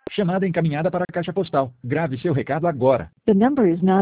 Chamada encaminhada para a caixa postal. Grave seu recado agora. The number is not